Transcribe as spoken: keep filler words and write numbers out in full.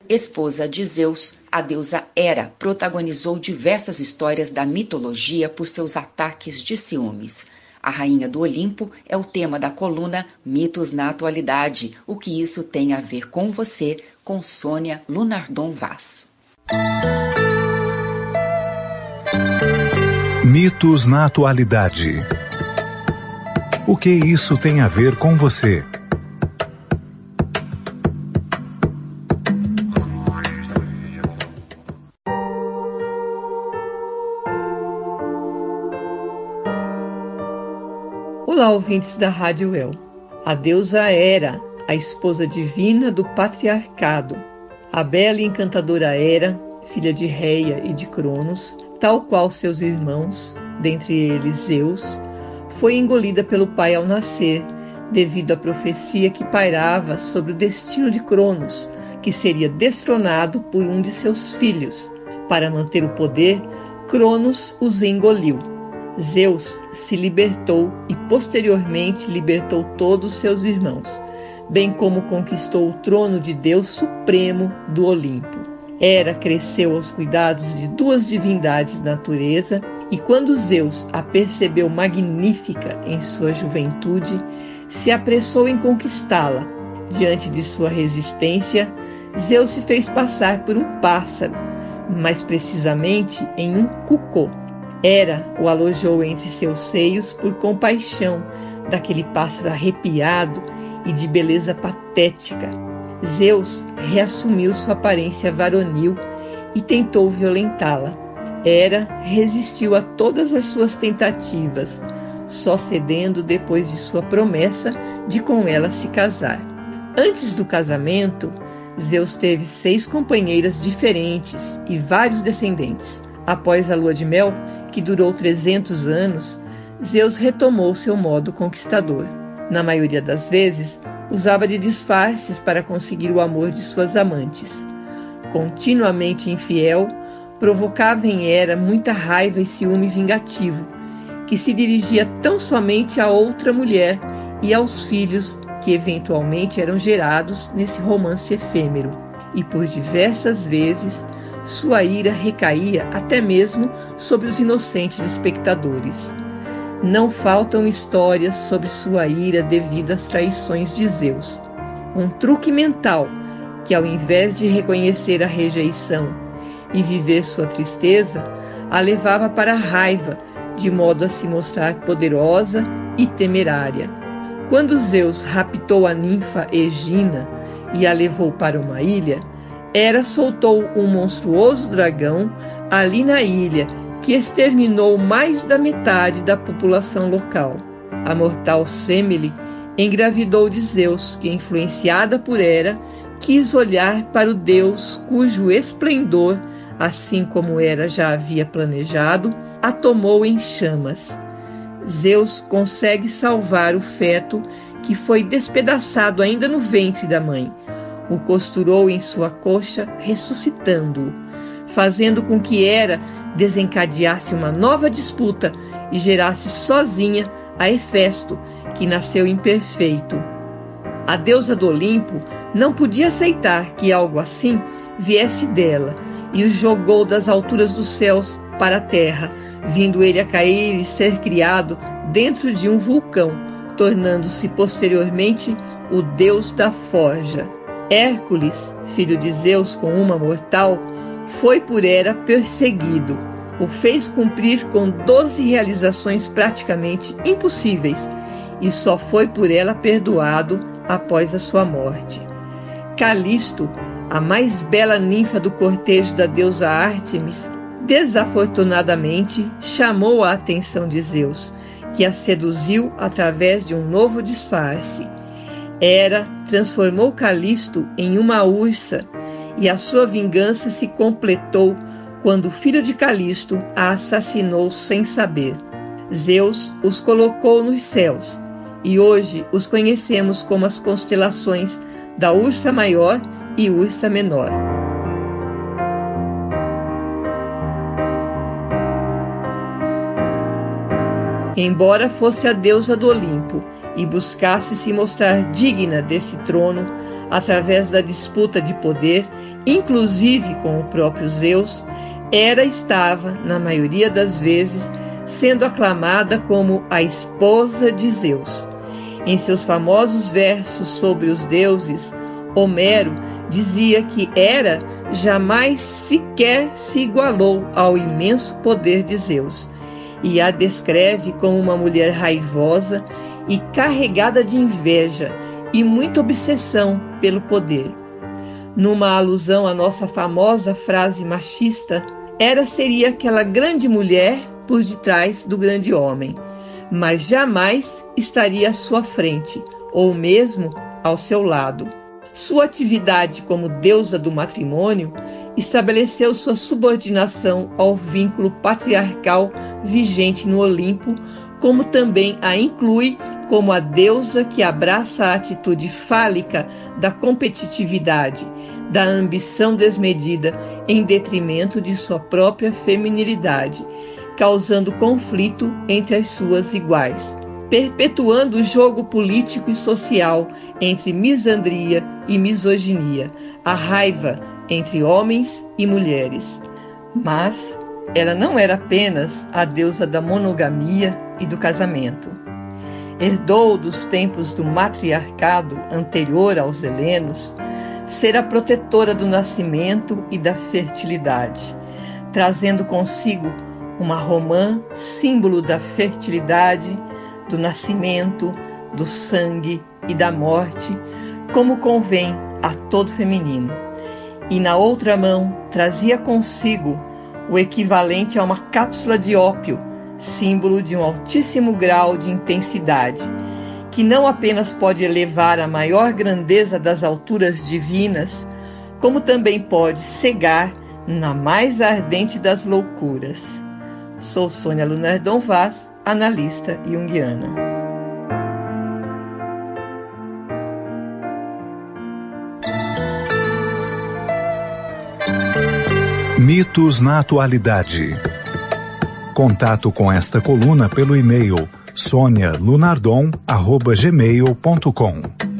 Esposa de Zeus, a deusa Hera protagonizou diversas histórias da mitologia por seus ataques de ciúmes. A rainha do Olimpo é o tema da coluna Mitos na Atualidade. O que isso tem a ver com você, com Sônia Lunardon Vaz. Mitos na Atualidade. O que isso tem a ver com você? Olá, ouvintes da Rádio El. A deusa Hera, a esposa divina do patriarcado. A bela e encantadora Hera, filha de Reia e de Cronos, tal qual seus irmãos, dentre eles Zeus, foi engolida pelo pai ao nascer, devido à profecia que pairava sobre o destino de Cronos, que seria destronado por um de seus filhos. Para manter o poder, Cronos os engoliu. Zeus se libertou e posteriormente libertou todos seus irmãos, bem como conquistou o trono de Deus Supremo do Olimpo. Hera cresceu aos cuidados de duas divindades da natureza e quando Zeus a percebeu magnífica em sua juventude, se apressou em conquistá-la. Diante de sua resistência, Zeus se fez passar por um pássaro, mais precisamente em um cucô. Hera o alojou entre seus seios por compaixão daquele pássaro arrepiado e de beleza patética. Zeus reassumiu sua aparência varonil e tentou violentá-la. Hera resistiu a todas as suas tentativas, só cedendo depois de sua promessa de com ela se casar. Antes do casamento, Zeus teve seis companheiras diferentes e vários descendentes. Após a lua de mel, que durou trezentos anos, Zeus retomou seu modo conquistador. Na maioria das vezes, usava de disfarces para conseguir o amor de suas amantes. Continuamente infiel, provocava em Hera muita raiva e ciúme vingativo, que se dirigia tão somente a outra mulher e aos filhos que eventualmente eram gerados nesse romance efêmero. E por diversas vezes, sua ira recaía até mesmo sobre os inocentes espectadores. Não faltam histórias sobre sua ira devido às traições de Zeus. Um truque mental que, ao invés de reconhecer a rejeição e viver sua tristeza, a levava para a raiva, de modo a se mostrar poderosa e temerária. Quando Zeus raptou a ninfa Egina e a levou para uma ilha, Hera soltou um monstruoso dragão ali na ilha, que exterminou mais da metade da população local. A mortal Semele engravidou de Zeus, que, influenciada por Hera, quis olhar para o deus cujo esplendor, assim como Hera já havia planejado, a tomou em chamas. Zeus consegue salvar o feto que foi despedaçado ainda no ventre da mãe. O costurou em sua coxa, ressuscitando-o, fazendo com que Hera desencadeasse uma nova disputa e gerasse sozinha a Hefesto, que nasceu imperfeito. A deusa do Olimpo não podia aceitar que algo assim viesse dela e o jogou das alturas dos céus para a terra, vindo ele a cair e ser criado dentro de um vulcão, tornando-se posteriormente o deus da forja. Hércules, filho de Zeus com uma mortal, foi por Hera perseguido. O fez cumprir com doze realizações praticamente impossíveis e só foi por ela perdoado após a sua morte. Calisto, a mais bela ninfa do cortejo da deusa Ártemis, desafortunadamente chamou a atenção de Zeus, que a seduziu através de um novo disfarce. Hera transformou Calisto em uma ursa e a sua vingança se completou quando o filho de Calisto a assassinou sem saber. Zeus os colocou nos céus e hoje os conhecemos como as constelações da Ursa Maior e Ursa Menor. Embora fosse a deusa do Olimpo e buscasse se mostrar digna desse trono, através da disputa de poder, inclusive com o próprio Zeus, Hera estava, na maioria das vezes, sendo aclamada como a esposa de Zeus. Em seus famosos versos sobre os deuses, Homero dizia que Hera jamais sequer se igualou ao imenso poder de Zeus, e a descreve como uma mulher raivosa e carregada de inveja e muita obsessão pelo poder. Numa alusão à nossa famosa frase machista, Hera seria aquela grande mulher por detrás do grande homem, mas jamais estaria à sua frente, ou mesmo ao seu lado. Sua atividade como deusa do matrimônio estabeleceu sua subordinação ao vínculo patriarcal vigente no Olimpo, como também a inclui como a deusa que abraça a atitude fálica da competitividade, da ambição desmedida em detrimento de sua própria feminilidade, causando conflito entre as suas iguais, perpetuando o jogo político e social entre misandria e misoginia, a raiva entre homens e mulheres. Mas ela não era apenas a deusa da monogamia e do casamento. Herdou dos tempos do matriarcado anterior aos helenos ser a protetora do nascimento e da fertilidade, trazendo consigo uma romã, símbolo da fertilidade, do nascimento, do sangue e da morte, como convém a todo feminino. E na outra mão trazia consigo o equivalente a uma cápsula de ópio, símbolo de um altíssimo grau de intensidade, que não apenas pode elevar a maior grandeza das alturas divinas, como também pode cegar na mais ardente das loucuras. Sou Sônia Lunardon Vaz, analista junguiana. Mitos na atualidade. Contato com esta coluna pelo e-mail sonia lunardon arroba gmail ponto com.